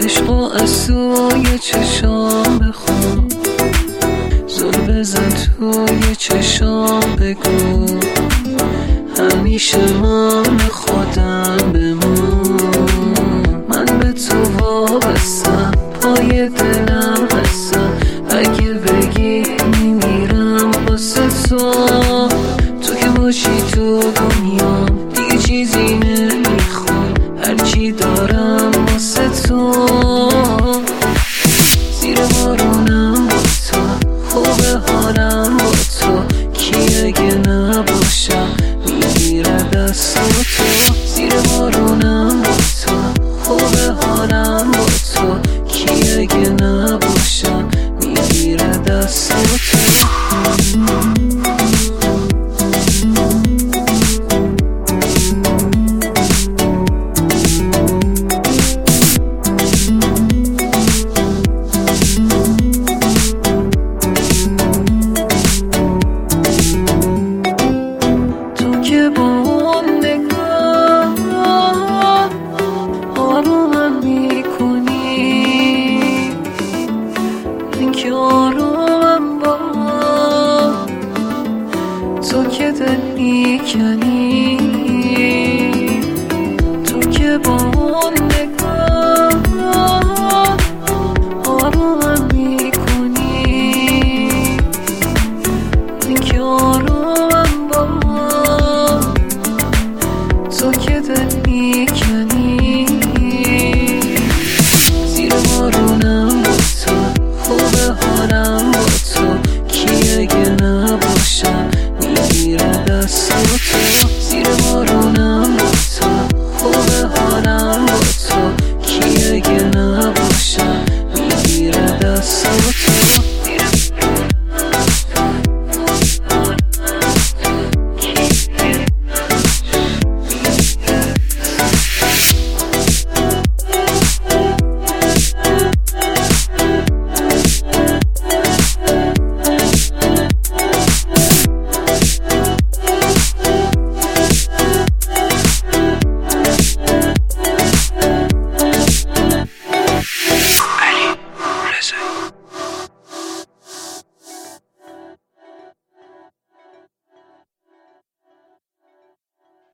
عشق و از توی چشام بخون، زل بزن توی چشام بگو همیشه من خودم بمون. من به تو وابستم، پای دلم هستم، اگه بگی میمیرم واسه تو. تو که باشی تو دنیا دیگه چیزی نمیخوام، هرچی دارم واسه تو. زیر بارونم با تو، خوبه حالم با تو، کی اگه نباشم میگیره دست تو. زیر بارونم با تو، خوبه حالم با تو، کی اگه نباشم میگیره دست تو. تو که دل میکنی، تو که با اون نگاه آرومم میکنی، این که آرومم با تو که دل میکنی.